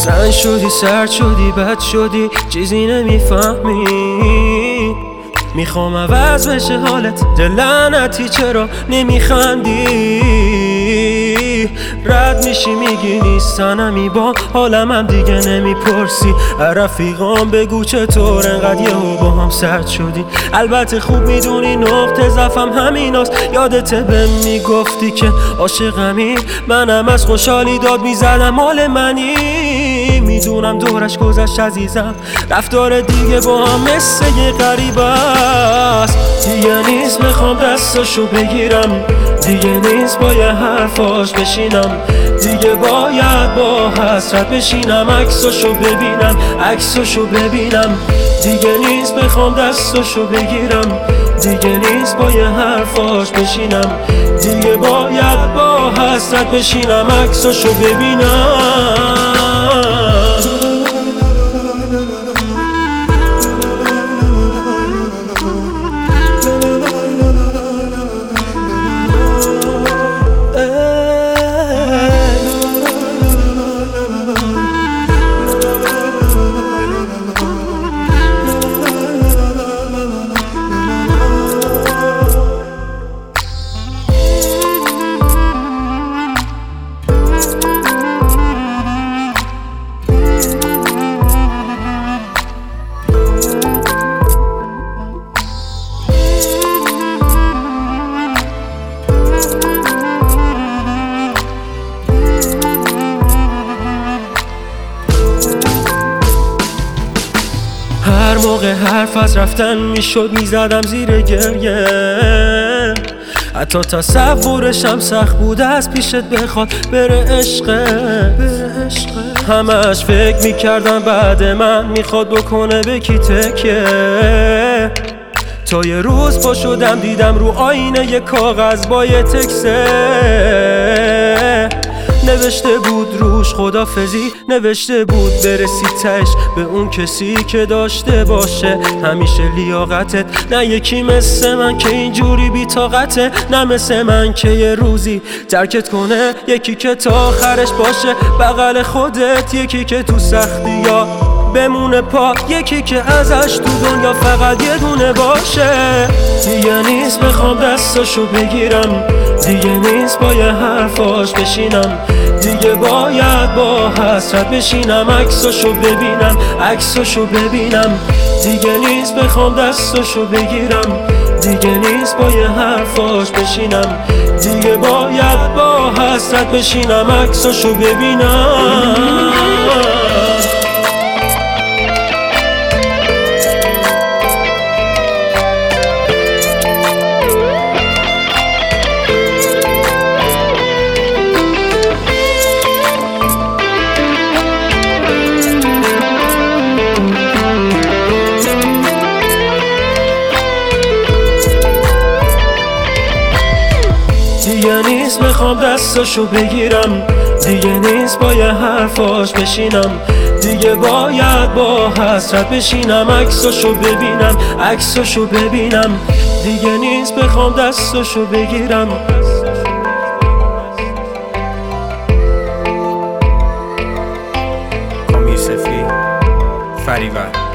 زن شدی، سرد شدی، بد شدی، چیزی نمیفهمی. میخوام عوض بشه حالت، دل لعنتی چرا نمیخندی؟ رد میشی میگی نیستنمی، با حالم هم دیگه نمیپرسی. رفیقام بگو چطور انقدر یهو با هم سرد شدی؟ البته خوب میدونی نقطه ضعفم همیناست. یادته بهم میگفتی که عاشقمی، منم از خوشحالی داد میزدم مال منی. میدونم دورش گذشت عزیزم، رفتار دیگه با هم مثل یه غریبه است. دیگه نیست بخوام دستاشو بگیرم، دیگه نیست با یه حرفاش بشینم، دیگه باید با حسرت بشینم. عکساشو ببینم، دیگه نیست بخوام دستاشو بگیرم، دیگه نیست با یه حرفاش بشینم، دیگه باید با حسرت بشینم. عکساشو ببینم. هر موقع حرف از رفتن میشد میزدم زیر گریه، حتی تصورشم سخت بود از پیشت بخواد بره عشقه. همش فکر میکردم بعد من میخواد بکنه به کی تکیه. تا یه روز پا شدم دیدم رو آینه یه کاغذ با یه تکسه، نوشته بود روش خدافزی، نوشته بود برسی تش به اون کسی که داشته باشه همیشه لیاقتت. نه یکی مثل من که اینجوری بی طاقته، نه مثل من که یه روزی ترکت کنه، یکی که تا آخرش باشه بغل خودت، یکی که تو سختی یا بمونه پا، یکی که ازش تو دنیا فقط یه دونه باشه. دیگه نیست بخوام دستاشو بگیرم، دیگه نیست با یه حرفاش بشینم، دیگه باید با حسرت بشینم. عکساشو ببینم، دیگه نیست بخوام دستاشو بگیرم، دیگه نیست با یه حرفاش بشینم، دیگه باید با حسرت بشینم. عکساشو ببینم. دیگه نیست بخوام دستاشو بگیرم، دیگه نیست با یه حرفاش بشینم، دیگه باید با حسرت بشینم. عکساشو ببینم، دیگه نیست بخوام دستاشو بگیرم. کامی یوسفی، فریور.